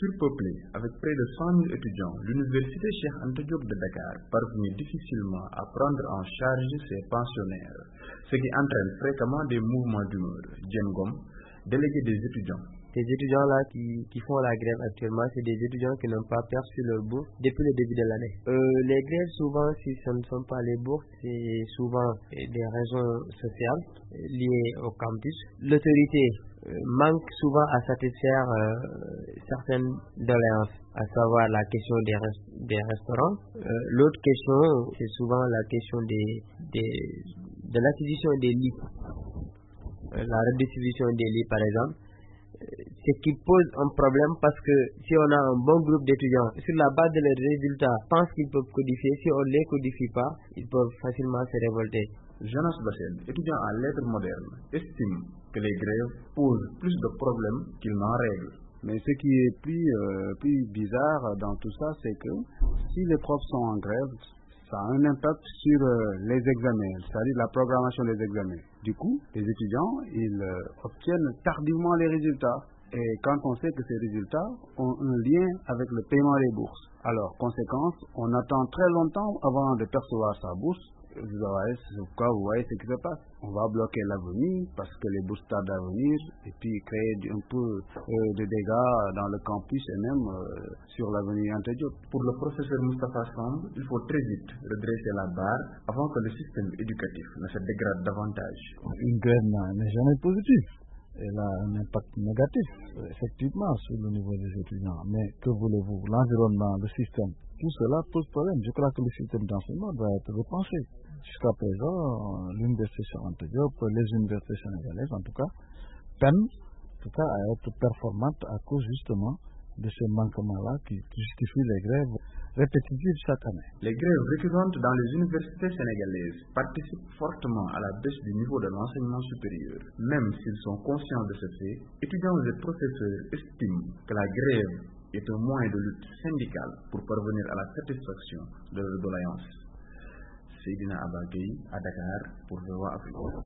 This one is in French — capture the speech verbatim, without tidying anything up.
Surpeuplée, avec près de cent mille étudiants, l'université Cheikh Anta Diop de Dakar parvenait difficilement à prendre en charge ses pensionnaires, ce qui entraîne fréquemment des mouvements d'humeur. Djengom, délégué des étudiants. Ces étudiants-là qui, qui font la grève actuellement, c'est des étudiants qui n'ont pas perçu leur bourse depuis le début de l'année. Euh, les grèves, souvent, si ce ne sont pas les bourses, c'est souvent des raisons sociales liées au campus. L'autorité euh, manque souvent à satisfaire euh, certaines doléances, à savoir la question des, rest des restaurants. Euh, L'autre question, c'est souvent la question des, des, de l'acquisition des lits, euh, la redistribution des lits, par exemple. Ce qui pose un problème parce que si on a un bon groupe d'étudiants, sur la base de leurs résultats, pensent qu'ils peuvent codifier. Si on ne les codifie pas, ils peuvent facilement se révolter. Jonas Bassel, étudiant en lettres modernes, estime que les grèves posent plus de problèmes qu'ils n'en règlent. Mais ce qui est plus, euh, plus bizarre dans tout ça, c'est que si les profs sont en grève, ça a un impact sur euh, les examens, c'est-à-dire la programmation des examens. Du coup, les étudiants, ils euh, obtiennent tardivement les résultats. Et quand on sait que ces résultats ont un lien avec le paiement des bourses. Alors, conséquence, on attend très longtemps avant de percevoir sa bourse. Vous voyez, c'est pourquoi vous voyez ce qui se passe. On va bloquer l'avenir parce que les bourses tardent à venir et puis créer un peu euh, de dégâts dans le campus et même euh, sur l'avenir Anta Diop. Pour le professeur Moustapha Samb, il faut très vite redresser la barre avant que le système éducatif ne se dégrade davantage. Une grève n'est jamais positive. Elle a un impact négatif, effectivement, sur le niveau des étudiants. Mais que voulez-vous? L'environnement, le système, tout cela pose problème. Je crois que le système d'enseignement doit être repensé. Jusqu'à présent, l'université Cheikh Anta Diop, les universités sénégalaises, en tout cas, peinent en tout cas, à être performantes à cause justement de ces manquements-là qui justifient les grèves répétitives chaque année. Les grèves récurrentes dans les universités sénégalaises participent fortement à la baisse du niveau de l'enseignement supérieur. Même s'ils sont conscients de ce fait, étudiants et professeurs estiment que la grève est un moyen de lutte syndicale pour parvenir à la satisfaction de leurs doléances. Seydina Abba Gueye à Dakar pour V O A Afrique.